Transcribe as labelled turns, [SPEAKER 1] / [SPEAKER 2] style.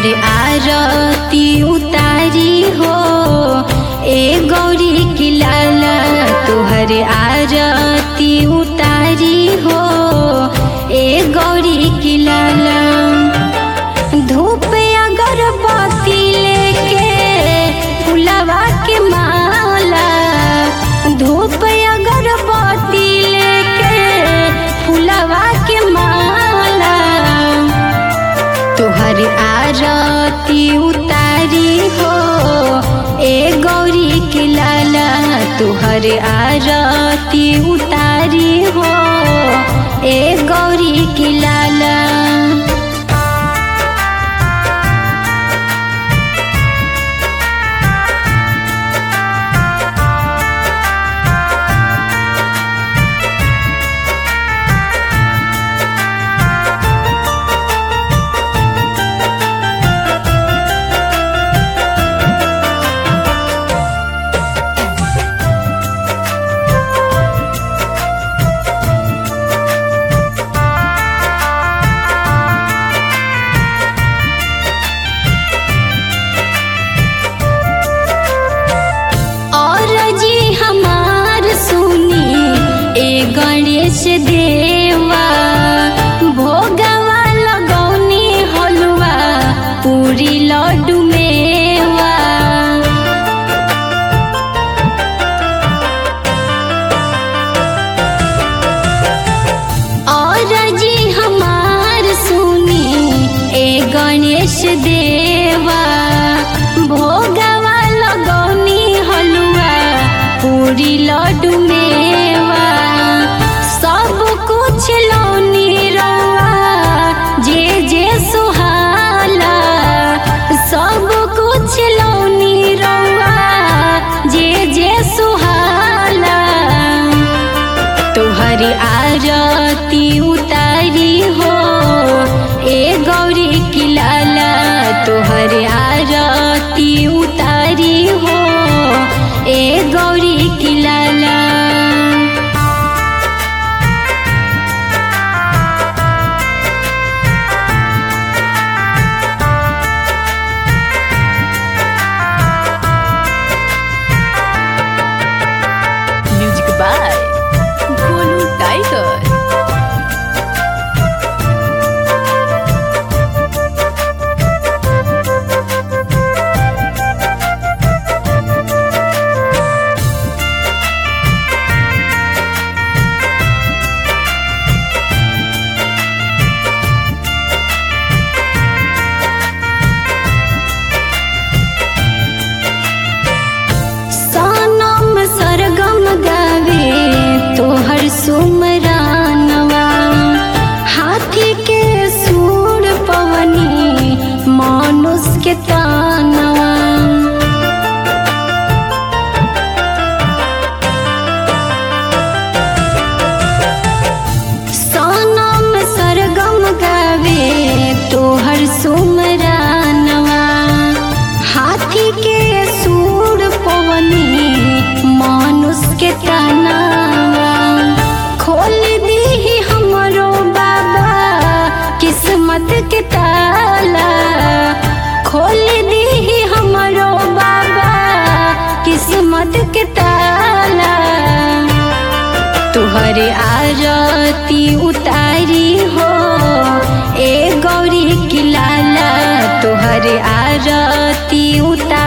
[SPEAKER 1] तुहर आरती उतारी हो ए गौरी की लाला, तुहर आरती उतारी हो ए गौरी की लाला। धूप अगरबत्ती लेके फुलवा के माला, धूप अगरबत्ती लेके फुलवा के माला, तुहर आरती उतारी हो ए गौरी के लाला, तुहर आरती उतारी हो ए गौरी के लाला। गणेश देवा भोगवा लगौनी हलवा पूरी लड्डू मेवा, और जी हमार सुनी ए गणेश देवा भोगवा लगौनी हलवा पूरी लड्डू मेवा, सब कुछ लौनी रवा जे जे सुहाला, सब कुछ लौनी रवा जे जे सुहाला, तुहरी आरती उतारी हो ए गौरी की लाला, तुहरी आरती उतारी हो ए गौरी की लाला।
[SPEAKER 2] Music by Golu Tiger.
[SPEAKER 1] सरगम गावे तोहर सुमरानवा, हाथी के सूर पवनी मानुष के तानवा, सनम सरगम गावे तोहर सुमरानवा, हाथी के सूर पवनी मानुष के तानावा, खोल दी हमरो बाबा किस्मत के ताला, खोल दी हमरो बाबा किस्मत के ताला, तुहर आरती उतारी हो ए गौरी की लाला, तुहर आरती उतारी